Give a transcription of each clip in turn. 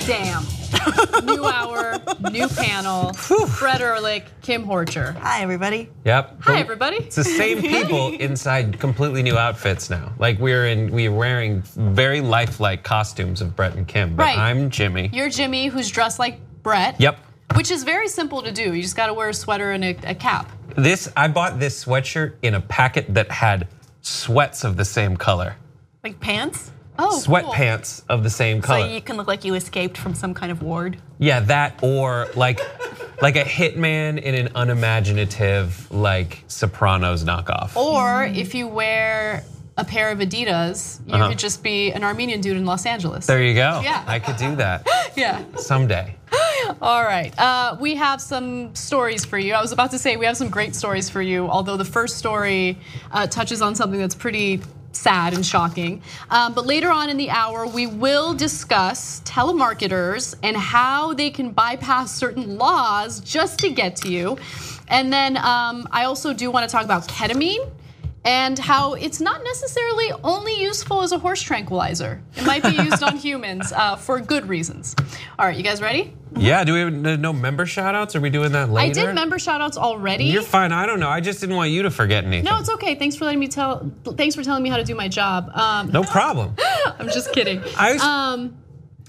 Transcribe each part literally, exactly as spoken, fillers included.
Damn. New hour, new panel. Brett Ehrlich, Kim Horcher. Hi, everybody. Yep. Hi, everybody. It's the same people inside completely new outfits now. Like we're in, we're wearing very lifelike costumes of Brett and Kim. But Right. I'm Jimmy. You're Jimmy, who's dressed like Brett. Yep. Which is very simple to do. You just got to wear a sweater and a, a cap. This I bought this sweatshirt in a packet that had sweats of the same color. Like pants? Oh, Sweatpants of the same color. So you can look like you escaped from some kind of ward. Yeah, that or like like a hitman in an unimaginative like Sopranos knockoff. Cool. Or if you wear a pair of Adidas, you Uh-huh. could just be an Armenian dude in Los Angeles. There you go. Yeah. I could do that Yeah. someday. All right, uh, we have some stories for you. I was about to say we have some great stories for you, although the first story uh, touches on something that's pretty sad and shocking. Um, but later on in the hour, we will discuss telemarketers and how they can bypass certain laws just to get to you. And then um, I also do want to talk about ketamine and how it's not necessarily only useful as a horse tranquilizer. It might be used on humans uh, for good reasons. All right, you guys ready? Yeah, do we have no member shout outs? Are we doing that later? I did member shout outs already. You're fine, I don't know. I just didn't want you to forget anything. No, it's okay. Thanks for letting me tell. Thanks for telling me how to do my job. Um, No problem. I'm just kidding. I was- um,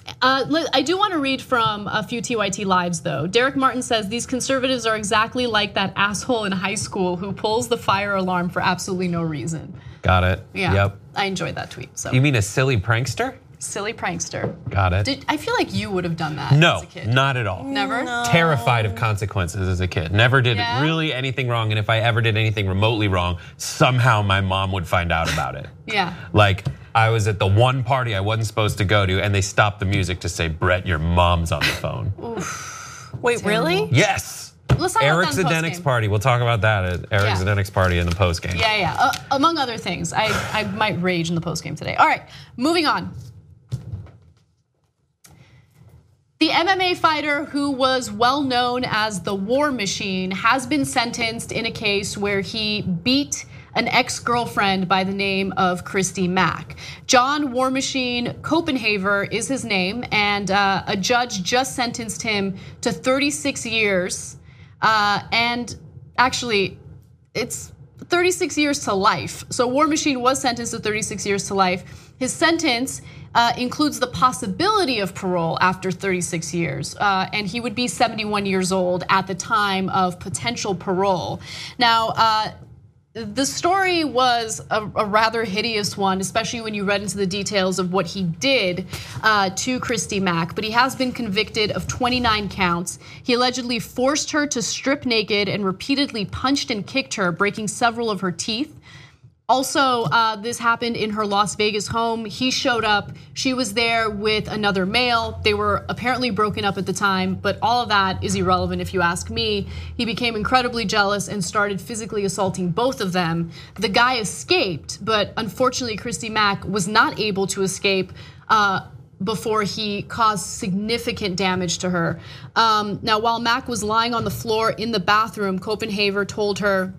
uh, I do want to read from a few T Y T lives though. Derek Martin says these conservatives are exactly like that asshole in high school who pulls the fire alarm for absolutely no reason. Got it. Yeah. Yep. I enjoyed that tweet. So You mean a silly prankster? silly prankster. Got it. Did, I feel like you would have done that No, as a kid. not at all. Never. Terrified of consequences as a kid. Never did Yeah? really anything wrong, and if I ever did anything remotely wrong, somehow my mom would find out about it. Yeah. Like I was at the one party I wasn't supposed to go to, and they stopped the music to say, "Brett, your mom's on the phone." Wait, really? Yes. Let's talk Eric about that in Zdenik's post-game. party. We'll talk about that at Eric Yeah. Zdenik's party in the post game. Yeah, yeah. Uh, among other things, I, I might rage in the postgame today. All right, moving on. The M M A fighter who was well known as the War Machine has been sentenced in a case where he beat an ex-girlfriend by the name of Christy Mack. John War Machine Copenhaver is his name, and uh, a judge just sentenced him to thirty-six years. Uh, and actually, it's thirty-six years to life. So War Machine was sentenced to thirty-six years to life. His sentence uh, includes the possibility of parole after thirty-six years, uh, and he would be seventy-one years old at the time of potential parole. Now, uh, the story was a, a rather hideous one, especially when you read into the details of what he did uh, to Christy Mack. But he has been convicted of twenty-nine counts. He allegedly forced her to strip naked and repeatedly punched and kicked her, breaking several of her teeth. Also, uh, this happened in her Las Vegas home. He showed up, she was there with another male. They were apparently broken up at the time, but all of that is irrelevant if you ask me. He became incredibly jealous and started physically assaulting both of them. The guy escaped, but unfortunately Christy Mack was not able to escape uh, before he caused significant damage to her. Um, now, while Mack was lying on the floor in the bathroom, Copenhaver told her,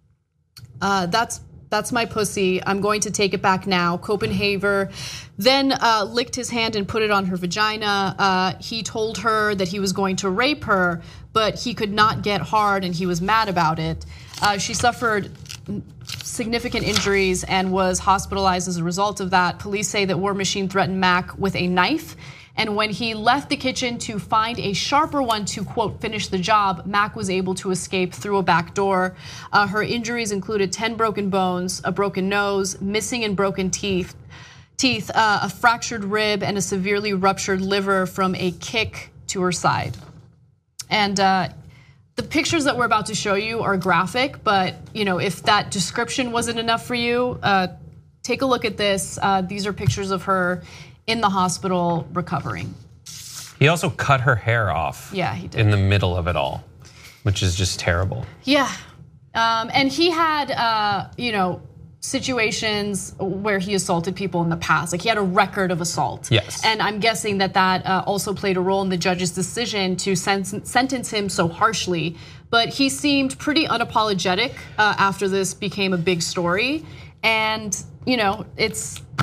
uh, that's That's my pussy. I'm going to take it back now. Copenhaver then uh, licked his hand and put it on her vagina. Uh, he told her that he was going to rape her, but he could not get hard and he was mad about it. Uh, she suffered significant injuries and was hospitalized as a result of that. Police say that War Machine threatened Mack with a knife. And when he left the kitchen to find a sharper one to, quote, finish the job, Mack was able to escape through a back door. Uh, her injuries included ten broken bones, a broken nose, missing and broken teeth, teeth, uh, a fractured rib, and a severely ruptured liver from a kick to her side. And uh, the pictures that we're about to show you are graphic, but you know, if that description wasn't enough for you, uh, take a look at this. Uh, these are pictures of her in the hospital recovering. He also cut her hair off. Yeah, he did. In the middle of it all, which is just terrible. Yeah, um, and he had, uh, you know, situations where he assaulted people in the past. Like he had a record of assault. Yes. And I'm guessing that that uh, also played a role in the judge's decision to sen- sentence him so harshly. But he seemed pretty unapologetic uh, after this became a big story. And, you know, it's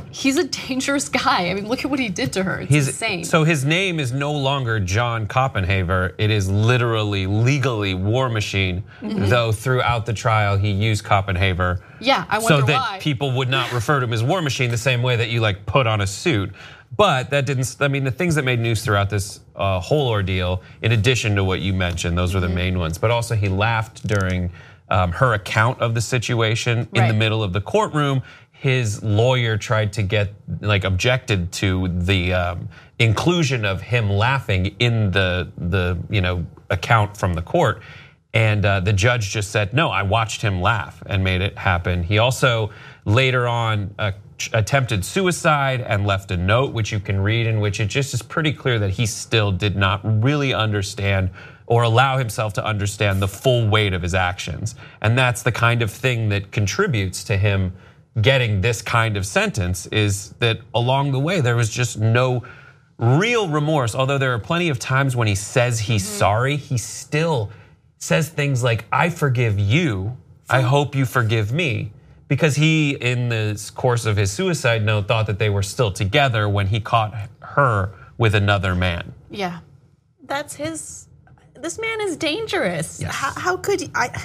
he's a dangerous guy. I mean, look at what he did to her. It's He's, insane. So his name is no longer John Koppenhaver. It is literally, legally War Machine, mm-hmm. though throughout the trial he used Koppenhaver. Yeah, I wonder so that why. people would not refer to him as War Machine the same way that you like put on a suit. But that didn't, I mean, the things that made news throughout this uh, whole ordeal, in addition to what you mentioned, those were the mm-hmm. main ones. But also he laughed during um, her account of the situation right. in the middle of the courtroom. His lawyer tried to get, like objected to the um, inclusion of him laughing in the, the you know, account from the court. And uh, the judge just said, no, I watched him laugh and made it happen. He also later on uh, attempted suicide and left a note, which you can read, in which it just is pretty clear that he still did not really understand or allow himself to understand the full weight of his actions. And that's the kind of thing that contributes to him getting this kind of sentence, is that along the way there was just no real remorse. Although there are plenty of times when he says he's mm-hmm. sorry, he still says things like, I forgive you, I hope you forgive me. Because he, in the course of his suicide note, thought that they were still together when he caught her with another man. Yeah. That's his, this man is dangerous. Yes. How, how could you, I,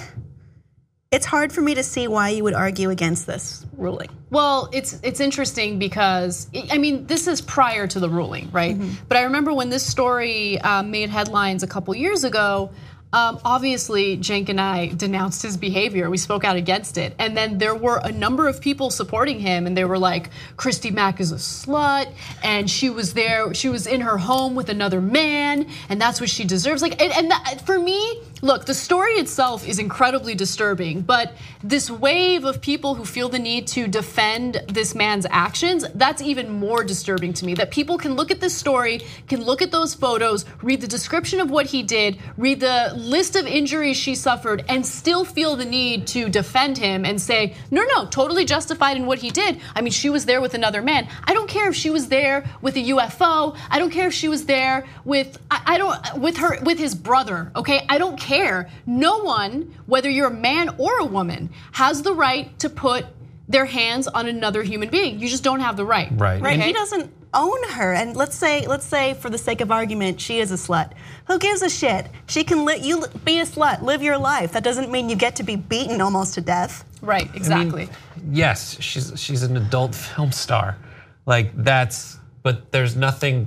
it's hard for me to see why you would argue against this ruling. Well, it's it's interesting because, I mean, this is prior to the ruling, right? Mm-hmm. But I remember when this story uh, made headlines a couple years ago, Um, obviously, Cenk and I denounced his behavior. We spoke out against it. And then there were a number of people supporting him, and they were like, Christy Mack is a slut, and she was there, she was in her home with another man, and that's what she deserves. Like, and, and that, for me, look, the story itself is incredibly disturbing, but this wave of people who feel the need to defend this man's actions, that's even more disturbing to me. That people can look at this story, can look at those photos, read the description of what he did, read the list of injuries she suffered, and still feel the need to defend him and say, no, no, totally justified in what he did. I mean, she was there with another man. I don't care if she was there with a U F O. I don't care if she was there with, I don't, with her, with his brother, okay? I don't care. No one, whether you're a man or a woman, has the right to put their hands on another human being. You just don't have the right. Right. Right. Okay? He doesn't own her. And let's say, let's say, for the sake of argument, she is a slut. Who gives a shit? She can li- you be a slut, live your life. That doesn't mean you get to be beaten almost to death. Right. Exactly. I mean, yes, she's she's an adult film star. Like that's, but there's nothing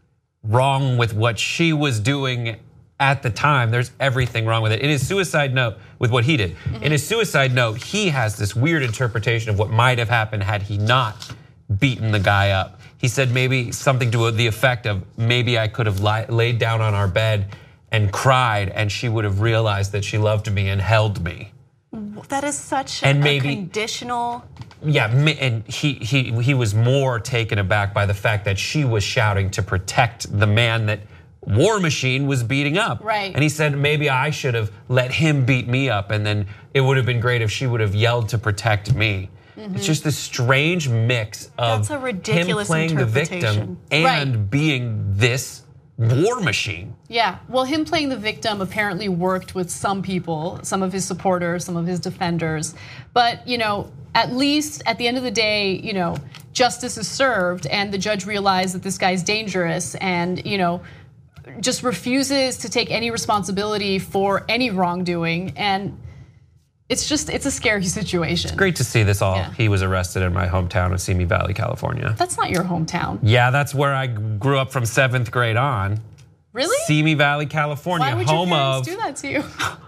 wrong with what she was doing at the time. There's everything wrong with it. In his suicide note, with what he did, mm-hmm. in his suicide note, he has this weird interpretation of what might have happened had he not beaten the guy up. He said maybe something to the effect of, maybe I could have laid down on our bed and cried, and she would have realized that she loved me and held me. That is such and a maybe, conditional. Yeah, and he he he was more taken aback by the fact that she was shouting to protect the man that War Machine was beating up. Right. And he said, maybe I should have let him beat me up, and then it would have been great if she would have yelled to protect me. Mm-hmm. It's just this strange mix of That's a ridiculous him playing the victim and right. being this war machine. Yeah, well, him playing the victim apparently worked with some people, some of his supporters, some of his defenders. But, you know, at least at the end of the day, you know, justice is served, and the judge realized that this guy's dangerous, and, you know, just refuses to take any responsibility for any wrongdoing. And it's just, it's a scary situation. It's great to see this all. Yeah. He was arrested in my hometown of Simi Valley, California. That's not your hometown. Yeah, that's where I grew up from seventh grade on. Really? Simi Valley, California, Why would home your parents of. do that to you?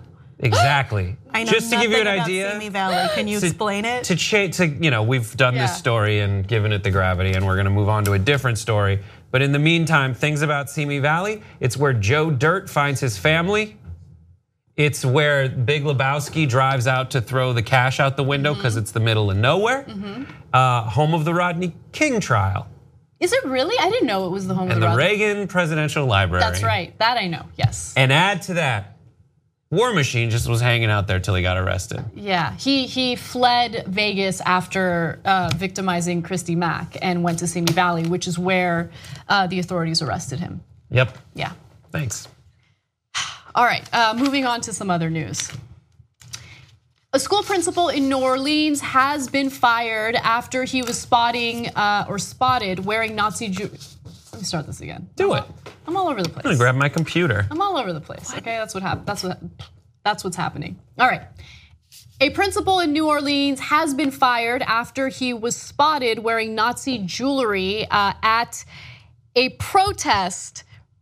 Exactly. I know Just to give you an nothing about idea. Simi Valley. Can you to, explain it? To, cha- to you know, we've done Yeah. this story and given it the gravity, and we're going to move on to a different story. But in the meantime, things about Simi Valley. It's where Joe Dirt finds his family. It's where Big Lebowski drives out to throw the cash out the window because mm-hmm. it's the middle of nowhere. Mm-hmm. Uh, home of the Rodney King trial. Is it really? I didn't know it was the home and of the the Rodney. Reagan Presidential Library. That's right. That I know. Yes. And add to that, War Machine just was hanging out there till he got arrested. Yeah, he he fled Vegas after uh, victimizing Christy Mack and went to Simi Valley, which is where uh, the authorities arrested him. Yep. Yeah. Thanks. All right, uh, moving on to some other news. A school principal in New Orleans has been fired after he was spotting uh, or spotted wearing Nazi jewelry. Let me start this again. Do I'm it. All, I'm all over the place. I'm gonna grab my computer. I'm all over the place. What? Okay, that's what happened. That's what. That's what's happening. All right. A principal in New Orleans has been fired after he was spotted wearing Nazi jewelry uh, at a protest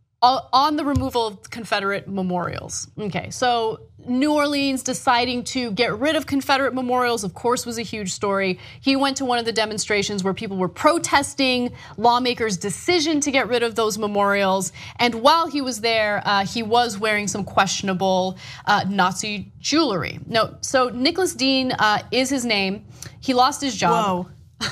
on the removal of Confederate memorials. Okay, so New Orleans deciding to get rid of Confederate memorials, of course, was a huge story. He went to one of the demonstrations where people were protesting lawmakers' decision to get rid of those memorials. And while he was there, uh, he was wearing some questionable uh, Nazi jewelry. No, so Nicholas Dean uh, is his name. He lost his job. Whoa.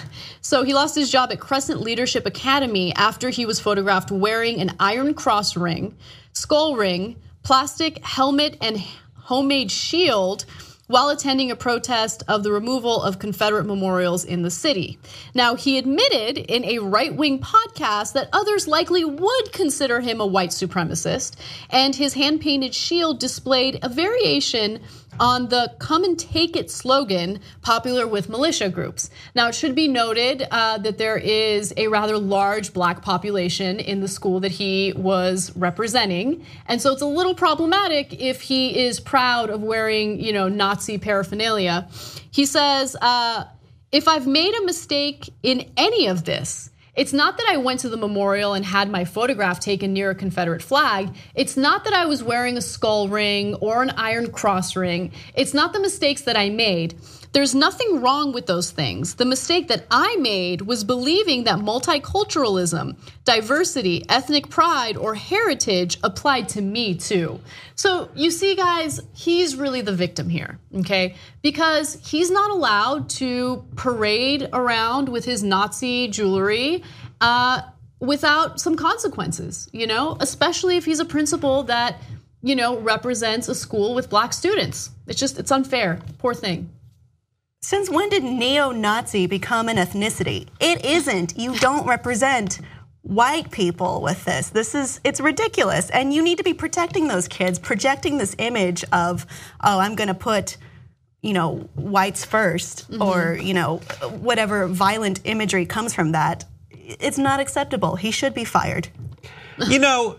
So he lost his job at Crescent Leadership Academy after he was photographed wearing an Iron Cross ring, skull ring, plastic helmet, and homemade shield while attending a protest of the removal of Confederate memorials in the city. Now, he admitted in a right-wing podcast that others likely would consider him a white supremacist, and his hand-painted shield displayed a variation on the "come and take it" slogan popular with militia groups. Now, it should be noted uh, that there is a rather large black population in the school that he was representing, and so it's a little problematic if he is proud of wearing, you know, Nazi paraphernalia. He says, uh, if I've made a mistake in any of this, it's not that I went to the memorial and had my photograph taken near a Confederate flag. It's not that I was wearing a skull ring or an Iron Cross ring. It's not the mistakes that I made. There's nothing wrong with those things. The mistake that I made was believing that multiculturalism, diversity, ethnic pride, or heritage applied to me too. So you see, guys, he's really the victim here, okay? Because he's not allowed to parade around with his Nazi jewelry uh, without some consequences, you know? Especially if he's a principal that, you know, represents a school with black students. It's just, it's unfair. Poor thing. Since when did neo-Nazi become an ethnicity? It isn't. You don't represent white people with this. This is, it's ridiculous. And you need to be protecting those kids, projecting this image of, oh, I'm gonna put, you know, whites first, mm-hmm. or, you know, whatever violent imagery comes from that. It's not acceptable. He should be fired. You know,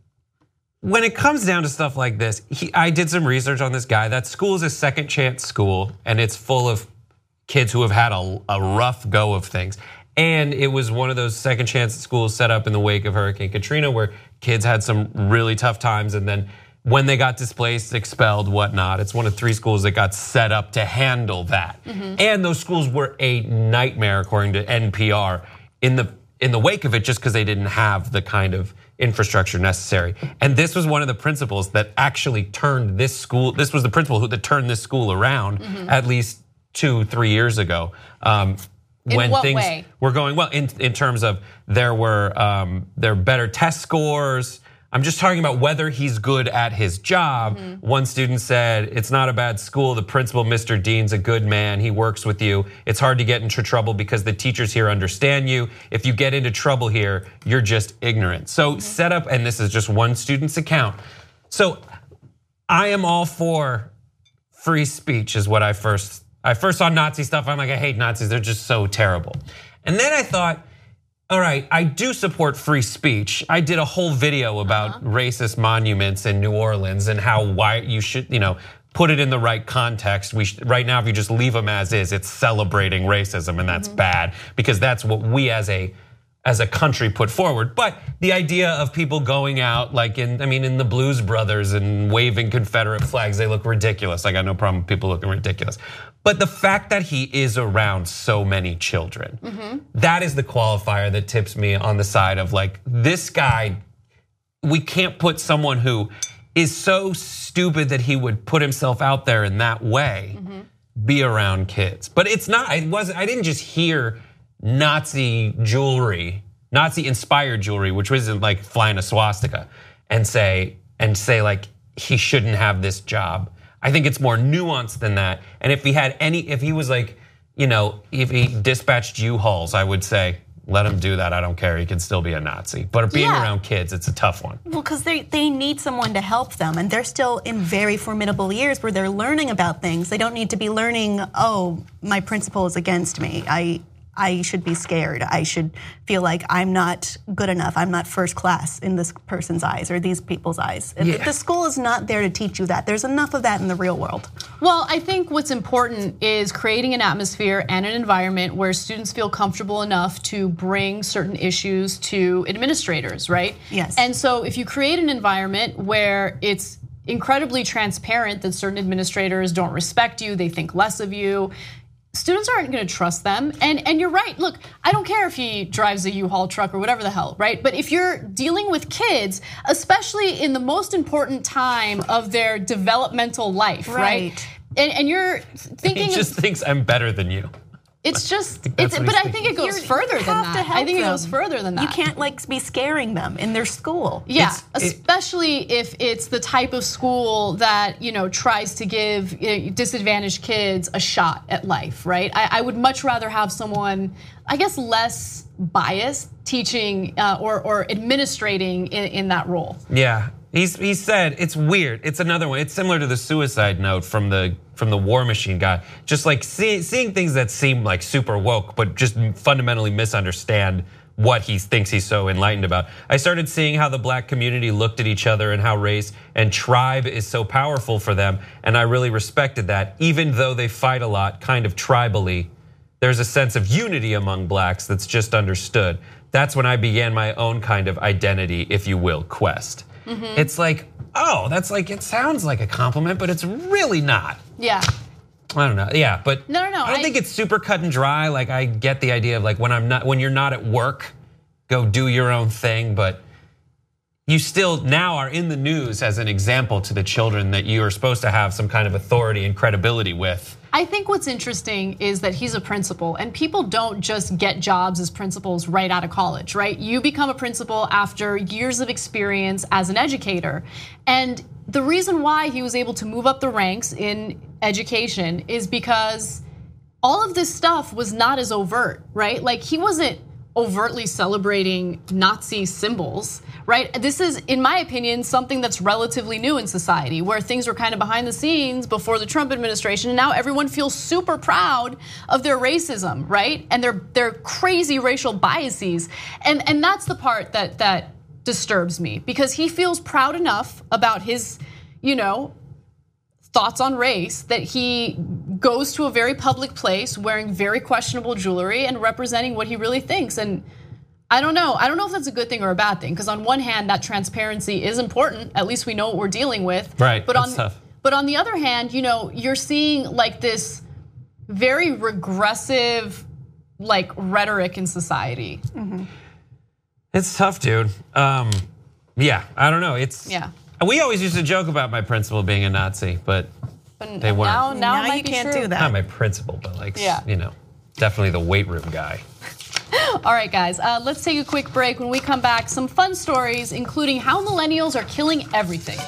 when it comes down to stuff like this, he, I did some research on this guy. That school is a second chance school, and it's full of kids who have had a, a rough go of things. And it was one of those second chance schools set up in the wake of Hurricane Katrina, where kids had some really tough times, and then when they got displaced, expelled, whatnot. It's one of three schools that got set up to handle that. Mm-hmm. And those schools were a nightmare, according to N P R, in the in the wake of it, just because they didn't have the kind of infrastructure necessary. And this was one of the principals that actually turned this school, this was the principal who that turned this school around mm-hmm. at least two, three years ago. Um, in when what things way? were going well, in, in terms of there were um, there were better test scores. I'm just talking about whether he's good at his job. Mm-hmm. One student said, it's not a bad school. The principal, Mister Dean's a good man. He works with you. It's hard to get into trouble because the teachers here understand you. If you get into trouble here, you're just ignorant. So mm-hmm. set up, and this is just one student's account. So I am all for free speech is what I first, I first saw Nazi stuff. I'm like, I hate Nazis. They're just so terrible. And then I thought, all right, I do support free speech. I did a whole video about uh-huh. racist monuments in New Orleans and how why you should, you know, put it in the right context. We should, right now, if you just leave them as is, it's celebrating racism, and that's mm-hmm. bad because that's what we as a as a country put forward. But the idea of people going out like in, I mean, in the Blues Brothers and waving Confederate flags, they look ridiculous. I got no problem with people looking ridiculous. But the fact that he is around so many children, mm-hmm. that is the qualifier that tips me on the side of like, this guy, we can't put someone who is so stupid that he would put himself out there in that way, mm-hmm. be around kids. But it's not, I wasn't, I didn't just hear Nazi jewelry, Nazi inspired jewelry, which wasn't like flying a swastika, and say, and say like, he shouldn't have this job. I think it's more nuanced than that. And if he had any, if he was like, you know, if he dispatched U-Hauls, I would say, let him do that. I don't care. He can still be a Nazi. But being Yeah. around kids, it's a tough one. Well, because they, they need someone to help them, and they're still in very formidable years where they're learning about things. They don't need to be learning, oh, my principal is against me. I I should be scared. I should feel like I'm not good enough. I'm not first class in this person's eyes or these people's eyes. Yeah. The school is not there to teach you that. There's enough of that in the real world. Well, I think what's important is creating an atmosphere and an environment where students feel comfortable enough to bring certain issues to administrators, right? Yes. And so if you create an environment where it's incredibly transparent that certain administrators don't respect you, they think less of you, students aren't gonna trust them. And, and you're right, look, I don't care if he drives a U-Haul truck or whatever the hell, right? But if you're dealing with kids, especially in the most important time of their developmental life, right? Right. And, and you're thinking He just of, thinks I'm better than you. it's just, that's it's, what but he's I think it goes You further than have to that. I help think it them. goes further than that. You can't like be scaring them in their school. Yeah, It's- it- especially if it's the type of school that you know tries to give you know, disadvantaged kids a shot at life, right? I, I would much rather have someone, I guess, less biased teaching uh, or or administrating in, in that role. Yeah, he's he said it's weird. It's another one. It's similar to the suicide note from the from the War Machine guy. Just like see, seeing things that seem like super woke, but just fundamentally misunderstand what he thinks he's so enlightened about. I started seeing how the black community looked at each other and how race and tribe is so powerful for them, and I really respected that. Even though they fight a lot, kind of tribally, there's a sense of unity among blacks that's just understood. That's when I began my own kind of identity, if you will, quest. Mm-hmm. It's like, oh, that's like, it sounds like a compliment, but it's really not. Yeah. I don't know. Yeah, but No, no, no, I don't I- think it's super cut and dry. Like I get the idea of like when I'm not, when you're not at work, go do your own thing. But you still now are in the news as an example to the children that you are supposed to have some kind of authority and credibility with. I think what's interesting is that he's a principal, and people don't just get jobs as principals right out of college, right? You become a principal after years of experience as an educator. And the reason why he was able to move up the ranks in education is because all of this stuff was not as overt, right? Like he wasn't overtly celebrating Nazi symbols, right? This is, in my opinion, something that's relatively new in society, where things were kind of behind the scenes before the Trump administration, and now everyone feels super proud of their racism, right? And their their crazy racial biases, and and that's the part that that disturbs me, because he feels proud enough about his, you know, thoughts on race that he goes to a very public place wearing very questionable jewelry and representing what he really thinks. And I don't know. I don't know if that's a good thing or a bad thing, because on one hand, that transparency is important. At least we know what we're dealing with. Right, But that's on tough. but on the other hand, you know, you're seeing like this very regressive like rhetoric in society. Mm-hmm. It's tough, dude. Um, yeah, I don't know. It's Yeah. We always used to joke about my principal being a Nazi, but But they weren't. now, now, Now it might you be can't true. do that. Not my principal, but like Yeah. you know, definitely the weight room guy. All right, guys, uh, let's take a quick break. When we come back, some fun stories, including how millennials are killing everything.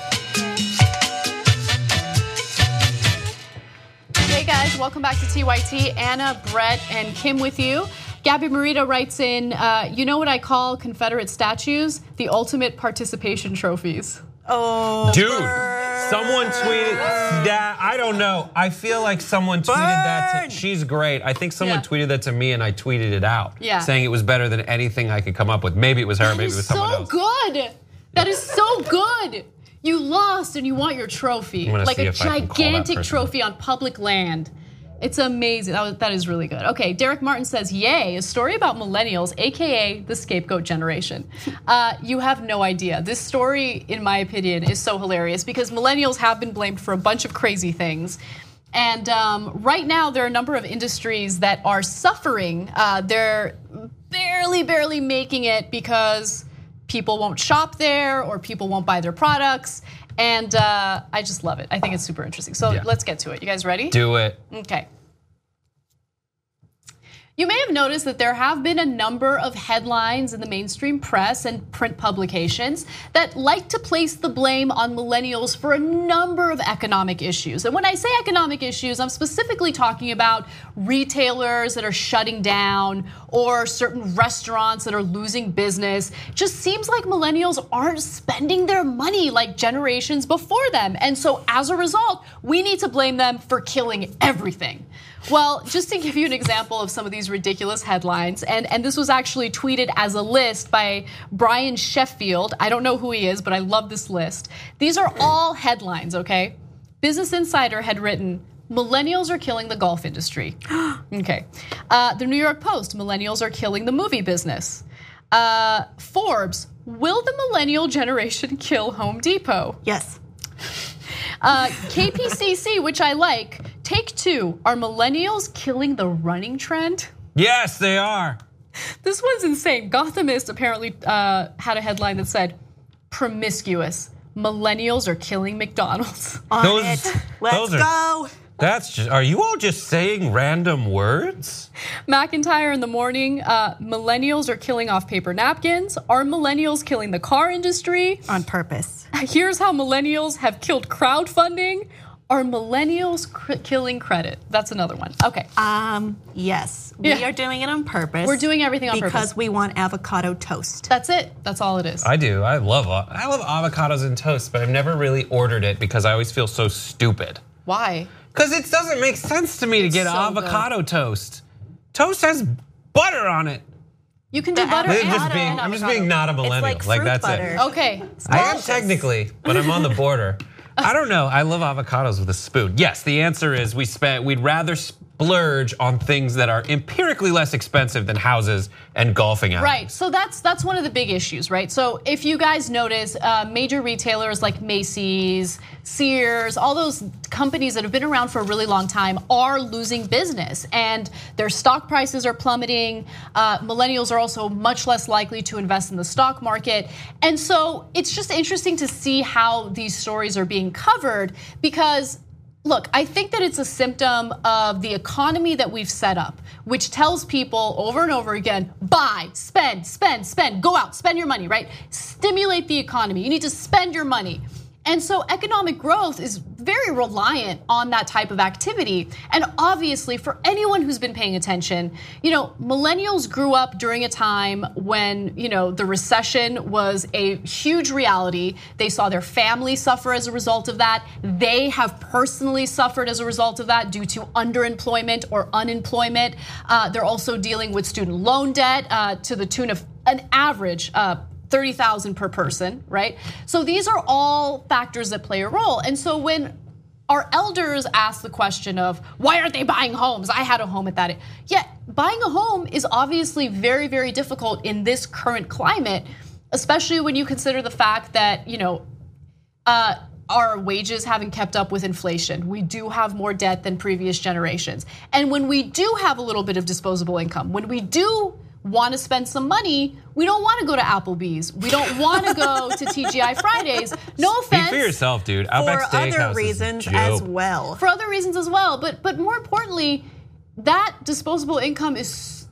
Hey guys, welcome back to T Y T. Anna, Brett, and Kim with you. Gabby Marita writes in, uh, you know what I call Confederate statues? The ultimate participation trophies. Oh, Dude, burn. someone tweeted that. I don't know. I feel like someone tweeted that. Burn. To, she's great. I think someone Yeah. tweeted that to me, and I tweeted it out, Yeah. saying it was better than anything I could come up with. Maybe it was her. That maybe is it was someone so else. good. That is so good. You lost and you want your trophy, I'm gonna like see a if I can call that gigantic person. trophy on public land. It's amazing. That, was, that is really good. Okay, Derek Martin says, "Yay! A story about millennials, aka the scapegoat generation." Uh, you have no idea. This story, in my opinion, is so hilarious because millennials have been blamed for a bunch of crazy things. And um, right now, there are a number of industries that are suffering. Uh, they're barely, barely making it because people won't shop there or people won't buy their products. And uh, I just love it. I think it's super interesting. So Yeah. let's get to it. You guys ready? Do it. Okay. You may have noticed that there have been a number of headlines in the mainstream press and print publications that like to place the blame on millennials for a number of economic issues. And when I say economic issues, I'm specifically talking about retailers that are shutting down or certain restaurants that are losing business. It just seems like millennials aren't spending their money like generations before them. And so as a result, we need to blame them for killing everything. Well, just to give you an example of some of these ridiculous headlines, and, and this was actually tweeted as a list by Brian Sheffield. I don't know who he is, but I love this list. These are all headlines, okay? Business Insider had written, millennials are killing the golf industry. Okay. Uh, the New York Post, millennials are killing the movie business. Uh, Forbes, will the millennial generation kill Home Depot? Yes. Uh, K P C C, which I like, Take Two, are millennials killing the running trend? Yes, they are. This one's insane. Gothamist apparently uh, had a headline that said, promiscuous, millennials are killing McDonald's. On Those- it. Let's those are- go. That's just, are you all just saying random words? McIntyre in the morning, uh, millennials are killing off paper napkins. Are millennials killing the car industry? On purpose. Here's how millennials have killed crowdfunding. Are millennials cr- killing credit? That's another one. Okay. Um, yes, we Yeah. are doing it on purpose. We're doing everything on because purpose. we want avocado toast. That's it. That's all it is. I do. I love I love avocados and toast, but I've never really ordered it because I always feel so stupid. Why? Because it doesn't make sense to me to get so avocado toast. Toast has butter on it. You can do The butter I'm and just butter being, and I'm just avocado. being not a It's millennial. like Like fruit that's butter. it. Okay. I am delicious. technically, but I'm on the border. I don't know. I love avocados with a spoon. Yes, the answer is we spent. We'd rather splurge on things that are empirically less expensive than houses and golfing outings. Right. So that's that's one of the big issues, right? So if you guys notice, uh, major retailers like Macy's, Sears, all those companies that have been around for a really long time are losing business, and their stock prices are plummeting. Uh, millennials are also much less likely to invest in the stock market, and so it's just interesting to see how these stories are being covered because. Look, I think that it's a symptom of the economy that we've set up, which tells people over and over again, buy, spend, spend, spend, go out, spend your money, right? Stimulate the economy. You need to spend your money. And so economic growth is very reliant on that type of activity. And obviously, for anyone who's been paying attention, you know, millennials grew up during a time when, you know, the recession was a huge reality. They saw their family suffer as a result of that. They have personally suffered as a result of that due to underemployment or unemployment. Uh, they're also dealing with student loan debt uh, to the tune of an average uh, thirty thousand per person, right? So these are all factors that play a role. And so when our elders ask the question of why aren't they buying homes? I had a home at that age. Yeah, buying a home is obviously very, very difficult in this current climate, especially when you consider the fact that, you know, uh, our wages haven't kept up with inflation. We do have more debt than previous generations. And when we do have a little bit of disposable income, when we do want to spend some money, we don't want to go to Applebee's. We don't want to go to T G I Fridays. No offense. Speak for yourself, dude. Outback For Steakhouse other reasons is a as joke. well. For other reasons as well. But but more importantly, that disposable income is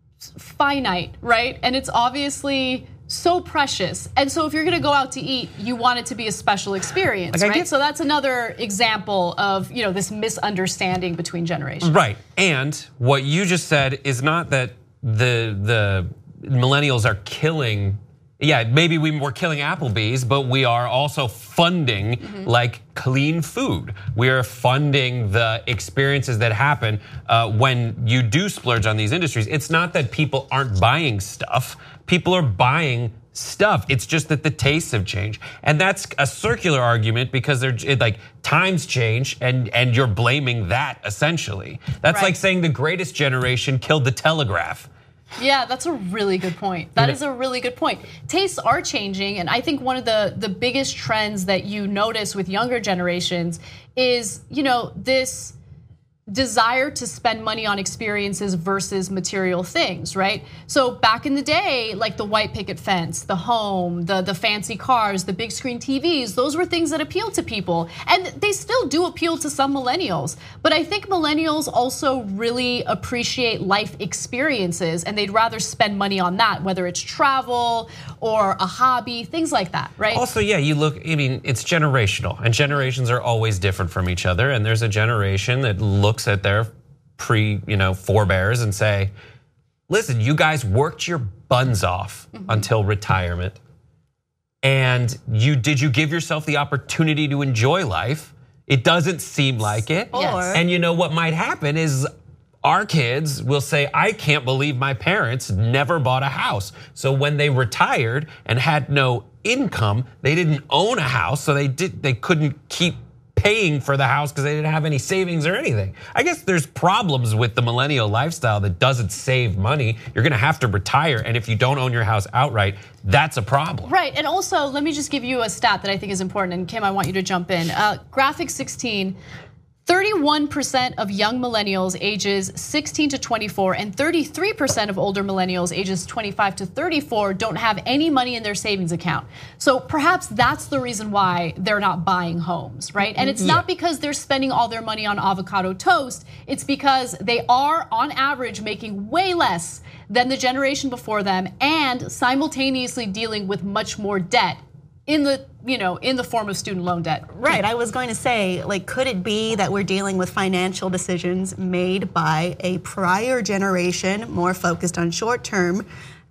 finite, right? And it's obviously so precious. And so if you're going to go out to eat, you want it to be a special experience, Like, I right? get- So that's another example of, you know, this misunderstanding between generations. Right. And what you just said is not that the the millennials are killing. Yeah, maybe we were killing Applebee's, but we are also funding mm-hmm. like clean food. We are funding the experiences that happen uh, when you do splurge on these industries. It's not that people aren't buying stuff. People are buying stuff. It's just that the tastes have changed, and that's a circular argument because they're it, like times change, and and you're blaming that essentially. That's Right. like saying the greatest generation killed the telegraph. Yeah, that's a really good point. That is a really good point. Tastes are changing, and I think one of the the biggest trends that you notice with younger generations is, you know, this desire to spend money on experiences versus material things, right? So back in the day, like the white picket fence, the home, the, the fancy cars, the big screen T Vs, those were things that appealed to people. And they still do appeal to some millennials. But I think millennials also really appreciate life experiences and they'd rather spend money on that, whether it's travel or a hobby, things like that, right? Also, yeah, you look, I mean, it's generational and generations are always different from each other. And there's a generation that looks at their pre, you know, forebears and say, listen, you guys worked your buns off mm-hmm. until retirement. And you did you give yourself the opportunity to enjoy life? It doesn't seem like it. Yes. And you know what might happen is our kids will say, I can't believe my parents never bought a house. So when they retired and had no income, they didn't own a house, so they did they couldn't keep paying for the house because they didn't have any savings or anything. I guess there's problems with the millennial lifestyle that doesn't save money. You're gonna have to retire, and if you don't own your house outright, that's a problem. Right, and also let me just give you a stat that I think is important, and Kim, I want you to jump in. Uh, Graphic sixteen, thirty-one percent of young millennials ages sixteen to twenty-four and thirty-three percent of older millennials ages twenty-five to thirty-four don't have any money in their savings account. So perhaps that's the reason why they're not buying homes, right? And it's not because they're spending all their money on avocado toast, it's because they are on average making way less than the generation before them and simultaneously dealing with much more debt in the, you know, in the form of student loan debt. Right, I was going to say, like, could it be that we're dealing with financial decisions made by a prior generation, more focused on short term,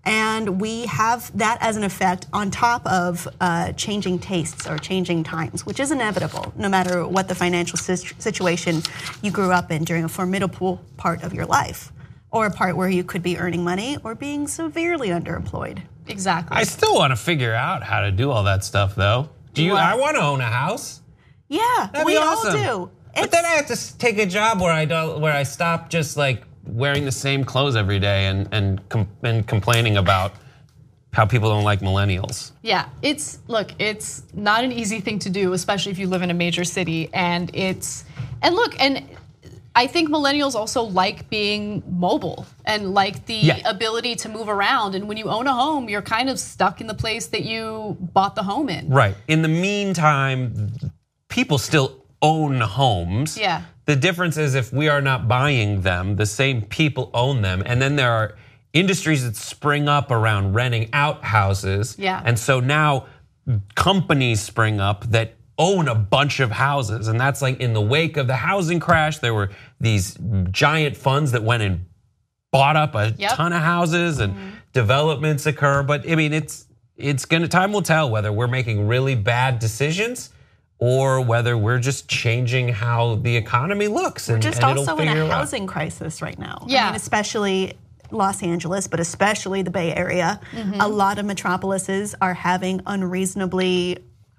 and we have that as an effect on top of uh, changing tastes or changing times, which is inevitable, no matter what the financial situation you grew up in during a formidable part of your life, or a part where you could be earning money or being severely underemployed. Exactly. I still want to figure out how to do all that stuff, though. Do you? What? I want to own a house. Yeah, That'd we be awesome. all do. But It's- then I have to take a job where I don't, where I stop just like wearing the same clothes every day and and com- and complaining about how people don't like millennials. Yeah, it's look, it's not an easy thing to do, especially if you live in a major city. And it's and look, and I think millennials also like being mobile and like the Yeah. ability to move around. And when you own a home, you're kind of stuck in the place that you bought the home in. Right. In the meantime, people still own homes. Yeah. The difference is if we are not buying them, the same people own them. And then there are industries that spring up around renting out houses. Yeah. And so now companies spring up that own a bunch of houses. And that's like in the wake of the housing crash, there were these giant funds that went and bought up a Yep. ton of houses and mm-hmm. developments occur. But I mean, it's it's gonna time will tell whether we're making really bad decisions or whether we're just changing how the economy looks. And, We're just and it'll also in figure a it out. housing crisis right now. Yeah. I mean, especially Los Angeles, but especially the Bay Area. Mm-hmm. A lot of metropolises are having unreasonably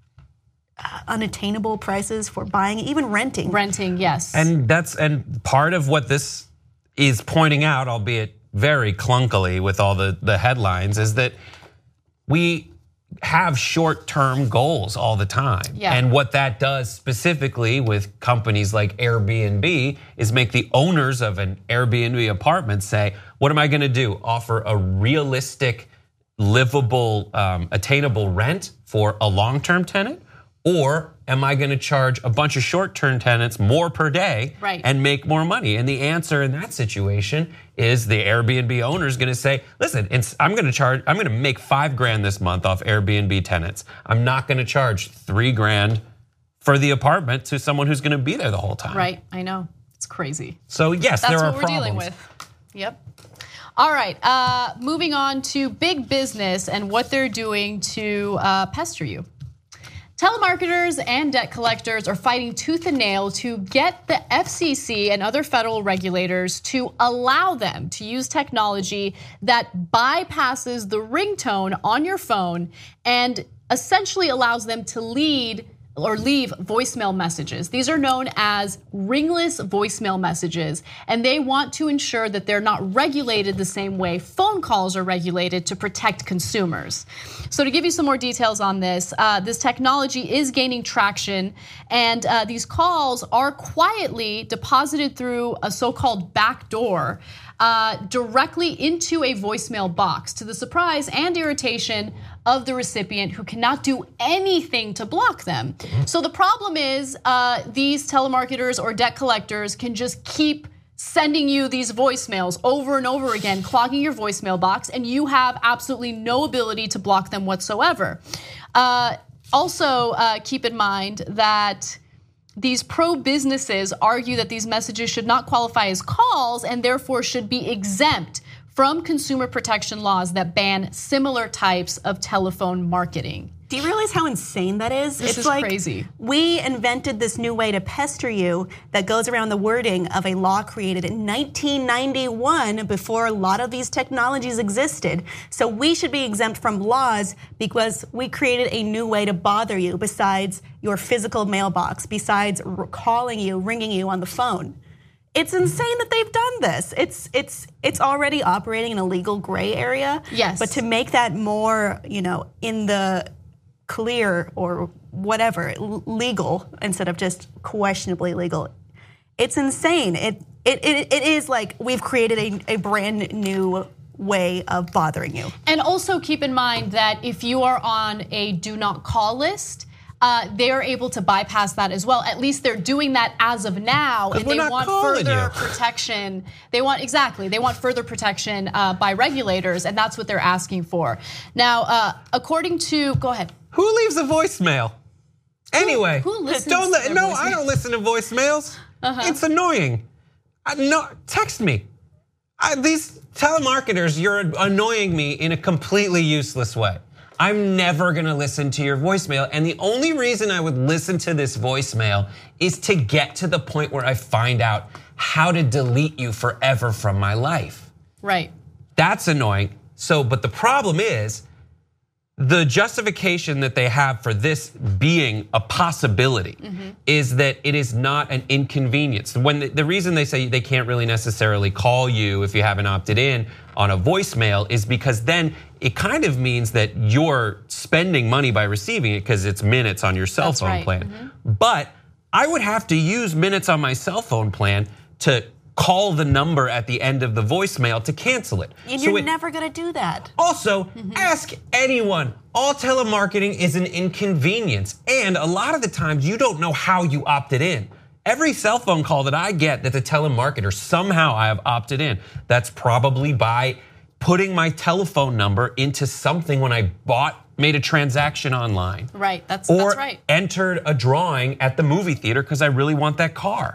unattainable prices for buying, even renting. Renting, yes. And that's and part of what this is pointing out, albeit very clunkily with all the, the headlines, is that we have short-term goals all the time. Yeah. And what that does specifically with companies like Airbnb is make the owners of an Airbnb apartment say, what am I gonna do? Offer a realistic, livable, um, attainable rent for a long-term tenant? Or am I gonna charge a bunch of short-term tenants more per day right. and make more money? And the answer in that situation is the Airbnb owner is gonna say, listen, I'm gonna charge, I'm gonna make five grand this month off Airbnb tenants. I'm not gonna charge three grand for the apartment to someone who's gonna be there the whole time. Right, I know, it's crazy. So yes, That's there are what we're problems. dealing with. Yep. All right, uh, moving on to big business and what they're doing to uh, pester you. Telemarketers and debt collectors are fighting tooth and nail to get the F C C and other federal regulators to allow them to use technology that bypasses the ringtone on your phone and essentially allows them to lead or leave voicemail messages. These are known as ringless voicemail messages, and they want to ensure that they're not regulated the same way phone calls are regulated to protect consumers. So to give you some more details on this, uh, this technology is gaining traction, and uh, these calls are quietly deposited through a so-called backdoor uh, directly into a voicemail box, to the surprise and irritation of the recipient, who cannot do anything to block them. So the problem is uh, these telemarketers or debt collectors can just keep sending you these voicemails over and over again, clogging your voicemail box, and you have absolutely no ability to block them whatsoever. Uh, also, uh, keep in mind that these pro-businesses argue that these messages should not qualify as calls and therefore should be exempt from consumer protection laws that ban similar types of telephone marketing. Do you realize how insane that is? This it's is like crazy. We invented this new way to pester you that goes around the wording of a law created in nineteen ninety-one, before a lot of these technologies existed. So we should be exempt from laws because we created a new way to bother you besides your physical mailbox, besides calling you, ringing you on the phone. It's insane that they've done this. It's it's it's already operating in a legal gray area. Yes. But to make that more, you know, in the clear or whatever, legal instead of just questionably legal, it's insane. It it it, it is like we've created a, a brand new way of bothering you. And also keep in mind that if you are on a do not call list, Uh, they are able to bypass that as well. At least they're doing that as of now, and we're they not want calling further you. protection. They want exactly. They want further protection uh, by regulators, and that's what they're asking for. Now, uh, according to, go ahead. Who leaves a voicemail? Anyway, who listens don't to li- their no, voicemail? I don't listen to voicemails. Uh-huh. It's annoying. I, no, text me. I, these telemarketers, you're annoying me in a completely useless way. I'm never gonna listen to your voicemail, and the only reason I would listen to this voicemail is to get to the point where I find out how to delete you forever from my life. Right. That's annoying. So, but the problem is, the justification that they have for this being a possibility mm-hmm. is that it is not an inconvenience. When the, the reason they say they can't really necessarily call you if you haven't opted in on a voicemail is because then it kind of means that you're spending money by receiving it because it's minutes on your cell That's phone right. plan. Mm-hmm. But I would have to use minutes on my cell phone plan to call the number at the end of the voicemail to cancel it. And So you're it- never gonna do that. Also, ask anyone. All telemarketing is an inconvenience. And a lot of the times you don't know how you opted in. Every cell phone call that I get that's a telemarketer, somehow I have opted in. That's probably by putting my telephone number into something when I bought, made a transaction online. Right, that's, or that's right. entered a drawing at the movie theater because I really want that car.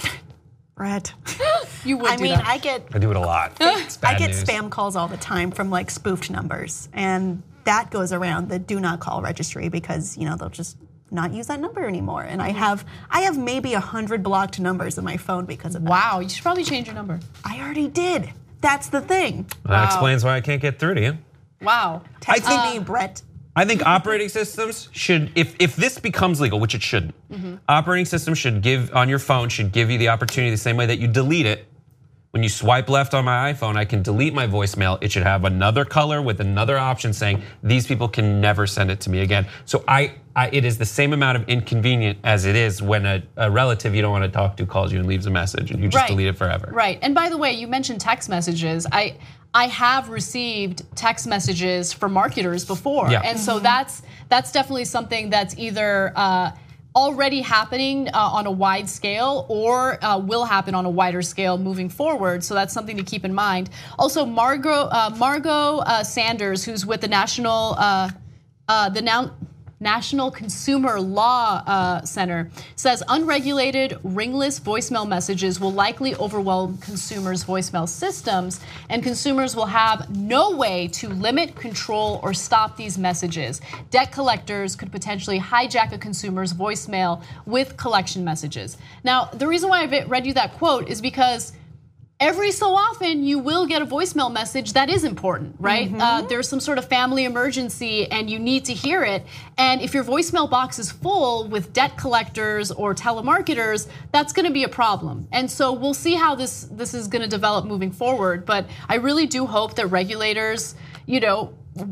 Brett. You would I do mean, that. I get I do it a lot. It's bad I get news. spam calls all the time from like spoofed numbers, and that goes around the do not call registry because you know they'll just not use that number anymore. And I have I have maybe a hundred blocked numbers in my phone because of that. Wow, you should probably change your number. I already did. That's the thing. That Wow. explains why I can't get through to you. Wow. Text I me, Brett. I think operating systems should, if if this becomes legal, which it shouldn't, mm-hmm. operating systems should give, on your phone, should give you the opportunity the same way that you delete it. When you swipe left on my iPhone, I can delete my voicemail. It should have another color with another option saying, these people can never send it to me again. So I, I it is the same amount of inconvenient as it is when a, a relative you don't want to talk to calls you and leaves a message and you just Right. delete it forever. Right, and by the way, you mentioned text messages. I I have received text messages from marketers before, Yeah. and so that's that's definitely something that's either uh, already happening uh, on a wide scale or uh, will happen on a wider scale moving forward. So that's something to keep in mind. Also, Margot uh, Margot uh, Sanders, who's with the National uh, uh, the now. National Consumer Law uh, Center, says unregulated ringless voicemail messages will likely overwhelm consumers' voicemail systems, and consumers will have no way to limit, control, or stop these messages. Debt collectors could potentially hijack a consumer's voicemail with collection messages. Now, the reason why I read you that quote is because every so often you will get a voicemail message that is important, right? Mm-hmm. Uh, there's some sort of family emergency and you need to hear it. And if your voicemail box is full with debt collectors or telemarketers, that's gonna be a problem. And so we'll see how this, this is gonna develop moving forward. But I really do hope that regulators, you know,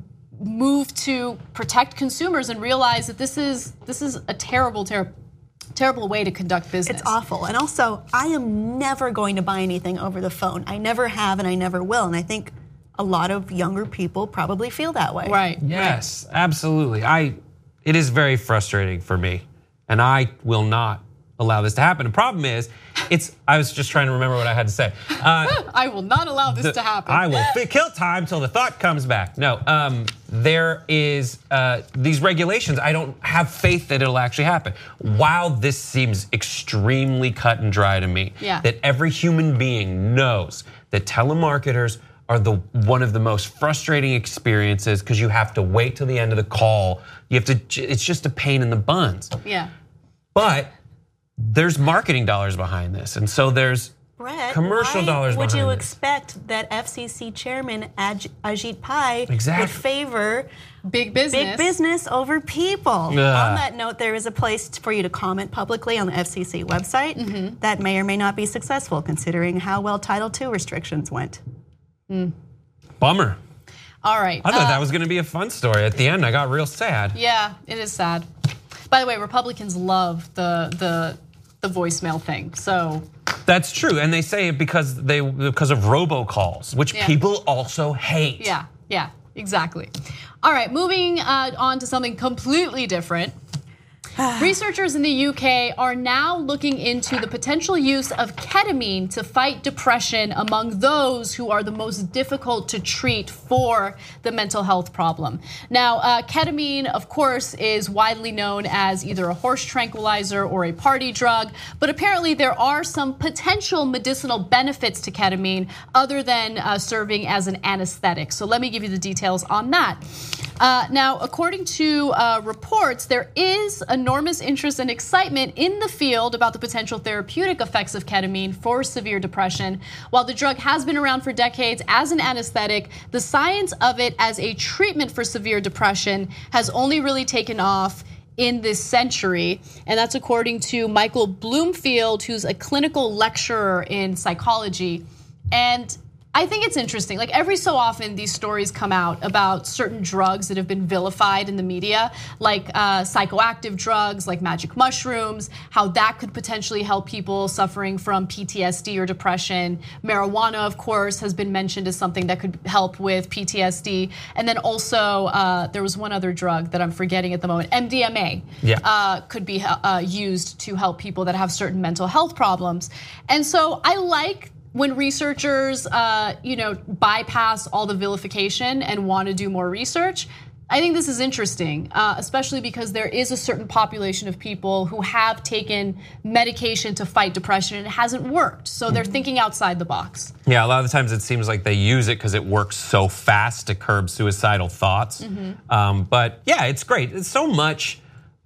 move to protect consumers and realize that this is, this is a terrible, terrible, terrible way to conduct business. It's awful. And also, I am never going to buy anything over the phone. I never have and I never will. And I think a lot of younger people probably feel that way. Right. Yes, absolutely. I it is very frustrating for me. And I will not allow this to happen. The problem is, it's I was just trying to remember what I had to say. Uh, I will not allow this the, to happen. I will kill time till the thought comes back. No, um, there is uh, these regulations. I don't have faith that it'll actually happen. While this seems extremely cut and dry to me, yeah. that every human being knows that telemarketers are the one of the most frustrating experiences because you have to wait till the end of the call. You have to. It's just a pain in the buns. Yeah. But there's marketing dollars behind this, and so there's Brett, commercial why dollars behind would you this. expect that F C C Chairman Ajit Pai exactly. would favor big business big business over people? Ugh. On that note, there is a place for you to comment publicly on the F C C website. Mm-hmm. That may or may not be successful, considering how well Title two restrictions went. Mm. Bummer. All right. I thought uh, that was going to be a fun story. At the end, I got real sad. Yeah, it is sad. By the way, Republicans love the the the voicemail thing. So that's true, and they say it because they because of robocalls, which yeah. people also hate. Yeah, yeah, exactly. All right, moving uh, on to something completely different. Researchers in the U K are now looking into the potential use of ketamine to fight depression among those who are the most difficult to treat for the mental health problem. Now, uh, ketamine, of course, is widely known as either a horse tranquilizer or a party drug, but apparently there are some potential medicinal benefits to ketamine other than uh, serving as an anesthetic. So let me give you the details on that. Uh, now, according to uh, reports, there is enormous interest and excitement in the field about the potential therapeutic effects of ketamine for severe depression. While the drug has been around for decades as an anesthetic, the science of it as a treatment for severe depression has only really taken off in this century, and that's according to Michael Bloomfield, who's a clinical lecturer in psychology. And I think it's interesting, like every so often these stories come out about certain drugs that have been vilified in the media, like uh, psychoactive drugs, like magic mushrooms, how that could potentially help people suffering from P T S D or depression. Marijuana, of course, has been mentioned as something that could help with P T S D. And then also, uh, there was one other drug that I'm forgetting at the moment, M D M A, yeah. uh, could be uh, used to help people that have certain mental health problems. And so I like when researchers, uh, you know, bypass all the vilification and want to do more research. I think this is interesting, uh, especially because there is a certain population of people who have taken medication to fight depression and it hasn't worked. So they're thinking outside the box. Yeah, a lot of the times it seems like they use it because it works so fast to curb suicidal thoughts. Mm-hmm. um, but yeah, it's great. It's so much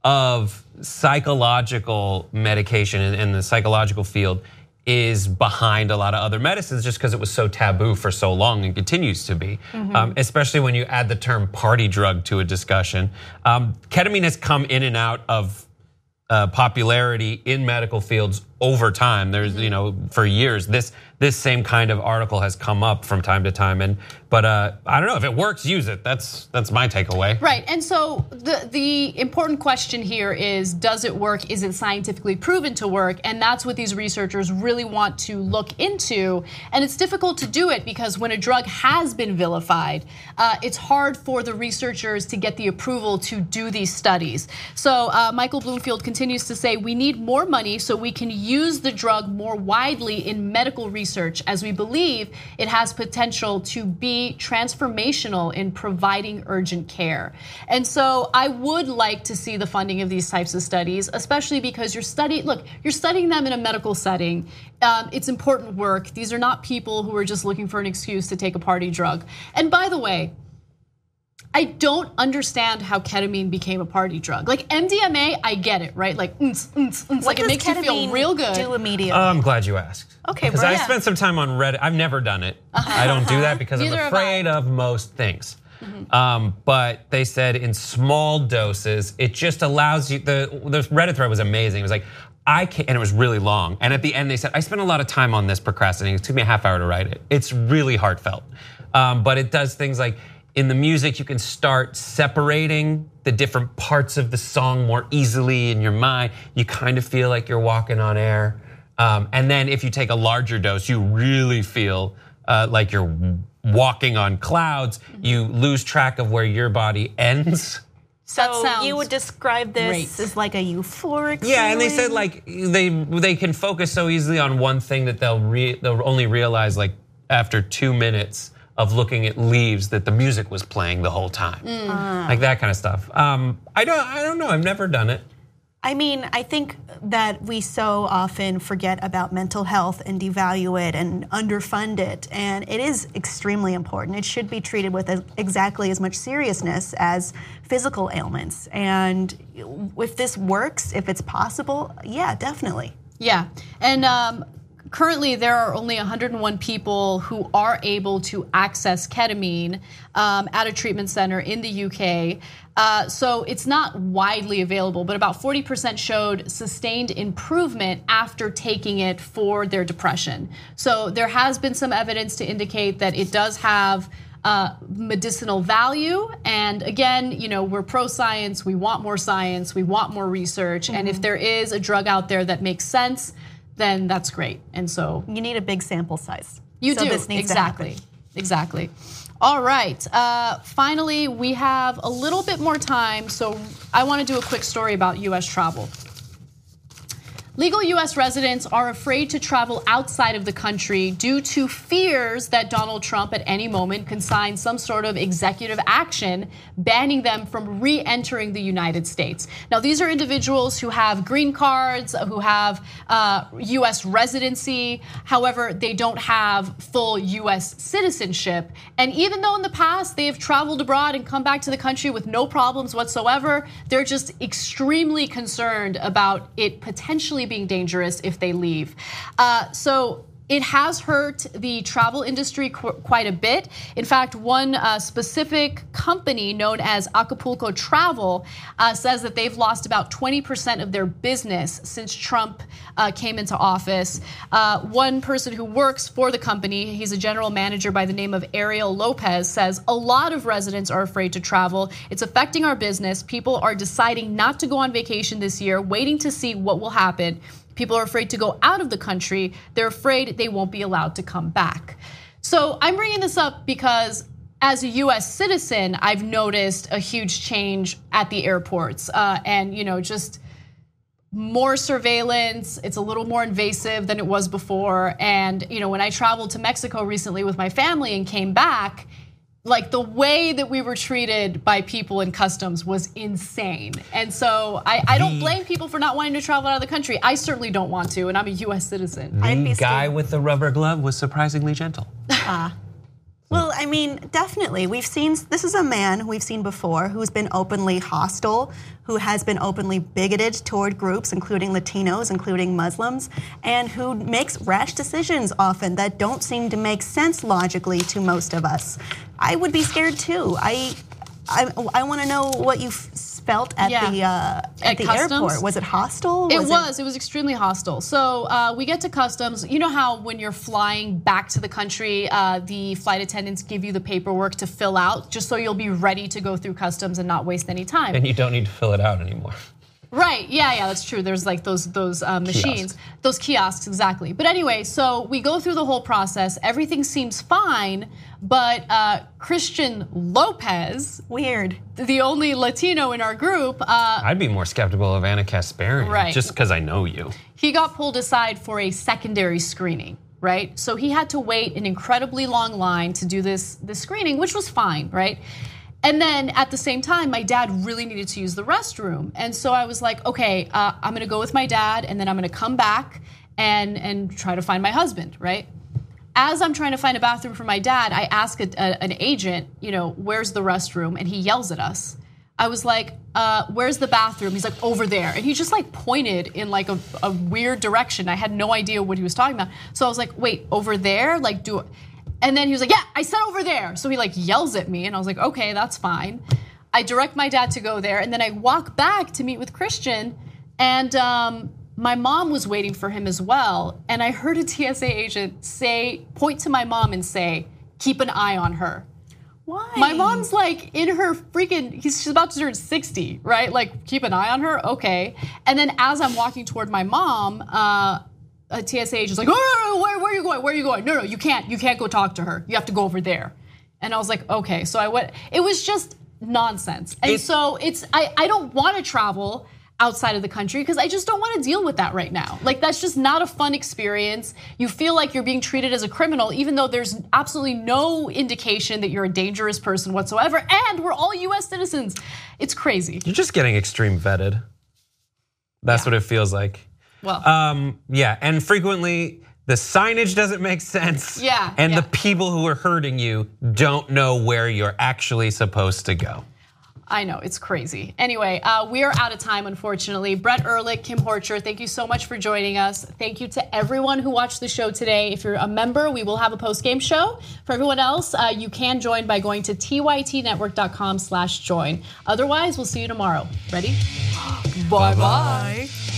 of psychological medication in, in the psychological field is behind a lot of other medicines just because it was so taboo for so long and continues to be, mm-hmm. um, especially when you add the term party drug to a discussion. Um, ketamine has come in and out of uh, popularity in medical fields over time. There's, mm-hmm. you know, for years, this this same kind of article has come up from time to time. And but uh, I don't know if it works, use it. That's that's my takeaway. Right, and so the the important question here is, does it work? Is it scientifically proven to work? And that's what these researchers really want to look into. And it's difficult to do it because when a drug has been vilified, uh, it's hard for the researchers to get the approval to do these studies. So uh, Michael Bloomfield continues to say, we need more money so we can use the drug more widely in medical research, as we believe it has potential to be transformational in providing urgent care. And so I would like to see the funding of these types of studies, especially because you're studying, look, you're studying them in a medical setting. Um, it's important work. These are not people who are just looking for an excuse to take a party drug. And by the way, I don't understand how ketamine became a party drug. Like M D M A, I get it, right? Like, mm, mm, mm, like it makes you feel real good. Do immediately? Oh, I'm glad you asked. Okay, because right. I yeah. spent some time on Reddit. I've never done it. Uh-huh. I don't do that because Neither I'm afraid of most things. Mm-hmm. Um, but they said in small doses, it just allows you. The the Reddit thread was amazing. It was like, I can't, and it was really long. And at the end, they said, I spent a lot of time on this procrastinating. It took me a half hour to write it. It's really heartfelt, um, but it does things like. In the music, you can start separating the different parts of the song more easily in your mind. You kind of feel like you're walking on air. Um, and then if you take a larger dose, you really feel uh, like you're walking on clouds. You lose track of where your body ends. So you would describe this great. as like a euphoric Yeah, feeling? and they said like they they can focus so easily on one thing that they'll re, they'll only realize like after two minutes of looking at leaves that the music was playing the whole time, mm. like that kind of stuff. Um, I don't, I don't know. I've never done it. I mean, I think that we so often forget about mental health and devalue it and underfund it, and it is extremely important. It should be treated with exactly as much seriousness as physical ailments. And if this works, if it's possible, yeah, definitely. Yeah, and. Um, Currently, there are only one hundred one people who are able to access ketamine um, at a treatment center in the U K. Uh, so it's not widely available, but about forty percent showed sustained improvement after taking it for their depression. So there has been some evidence to indicate that it does have uh, medicinal value. And again, you know, we're pro-science, we want more science, we want more research. Mm-hmm. And if there is a drug out there that makes sense, then that's great. And so you need a big sample size. You so do, this needs exactly, to happen. exactly. All right, uh, finally, we have a little bit more time, so I wanna do a quick story about U S travel. Legal U S residents are afraid to travel outside of the country due to fears that Donald Trump at any moment can sign some sort of executive action banning them from re-entering the United States. Now, these are individuals who have green cards, who have uh, U S residency. However, they don't have full U S citizenship. And even though in the past they have traveled abroad and come back to the country with no problems whatsoever, they're just extremely concerned about it potentially being dangerous if they leave. Uh, so it has hurt the travel industry qu quite a bit. In fact, one uh, specific company known as Acapulco Travel uh, says that they've lost about twenty percent of their business since Trump uh, came into office. Uh, one person who works for the company, he's a general manager by the name of Ariel Lopez, says a lot of residents are afraid to travel. It's affecting our business. People are deciding not to go on vacation this year, waiting to see what will happen. People are afraid to go out of the country. They're afraid they won't be allowed to come back. So I'm bringing this up because as a U S citizen, I've noticed a huge change at the airports uh, and, you know, just more surveillance. It's a little more invasive than it was before. And, you know, when I traveled to Mexico recently with my family and came back, like the way that we were treated by people in customs was insane. And so I, I don't blame people for not wanting to travel out of the country. I certainly don't want to, and I'm a U S citizen. The guy with the rubber glove was surprisingly gentle. Ah. Well, I mean, definitely. We've seen, this is a man who we've seen before who's been openly hostile, who has been openly bigoted toward groups, including Latinos, including Muslims, and who makes rash decisions often that don't seem to make sense logically to most of us. I would be scared too. I, I, I want to know what you felt at yeah. the uh, at, at the customs? airport. Was it hostile? It was. was. It, it was extremely hostile. So uh, we get to customs. You know how when you're flying back to the country, uh, the flight attendants give you the paperwork to fill out, just so you'll be ready to go through customs and not waste any time. And you don't need to fill it out anymore. Right, yeah, yeah, that's true. There's like those those uh, machines, Kiosk. those kiosks, exactly. But anyway, so we go through the whole process. Everything seems fine, but uh, Christian Lopez, weird, the only Latino in our group. Uh, I'd be more skeptical of Anna Kasparian, right. just because I know you. He got pulled aside for a secondary screening, right? So he had to wait an incredibly long line to do this, this screening, which was fine, right? And then at the same time, my dad really needed to use the restroom. And so I was like, okay, uh, I'm gonna go with my dad and then I'm gonna come back and, and try to find my husband, right? as I'm trying to find a bathroom for my dad, I ask a, a, an agent, you know, where's the restroom? And he yells at us. I was like, uh, where's the bathroom? He's like, over there. And he just like pointed in like a, a weird direction. I had no idea what he was talking about. So I was like, wait, over there? Like, do, and then he was like, yeah, I said over there. So he like yells at me and I was like, okay, that's fine. I direct my dad to go there and then I walk back to meet with Christian and um, my mom was waiting for him as well. And I heard a T S A agent say, point to my mom and say, keep an eye on her. Why? My mom's like in her freaking, she's about to turn sixty, right? Like, keep an eye on her, okay. And then as I'm walking toward my mom, uh, a T S A agent's like, oh, where, where are you going? Where are you going? No, no, you can't, you can't go talk to her. You have to go over there. And I was like, okay. So I went, it was just nonsense. And It- so it's, I, I don't want to travel outside of the country because I just don't want to deal with that right now. Like, that's just not a fun experience. You feel like you're being treated as a criminal even though there's absolutely no indication that you're a dangerous person whatsoever and we're all U S citizens. It's crazy. You're just getting extreme vetted. That's Yeah. what it feels like. Well, Um, yeah, and frequently the signage doesn't make sense. Yeah, And yeah. the people who are hurting you don't know where you're actually supposed to go. I know, it's crazy. Anyway, uh, we are out of time, unfortunately. Brett Ehrlich, Kim Horcher, thank you so much for joining us. Thank you to everyone who watched the show today. If you're a member, we will have a post-game show. For everyone else, uh, you can join by going to T Y T network dot com slash join. Otherwise, we'll see you tomorrow. Ready? Bye-bye.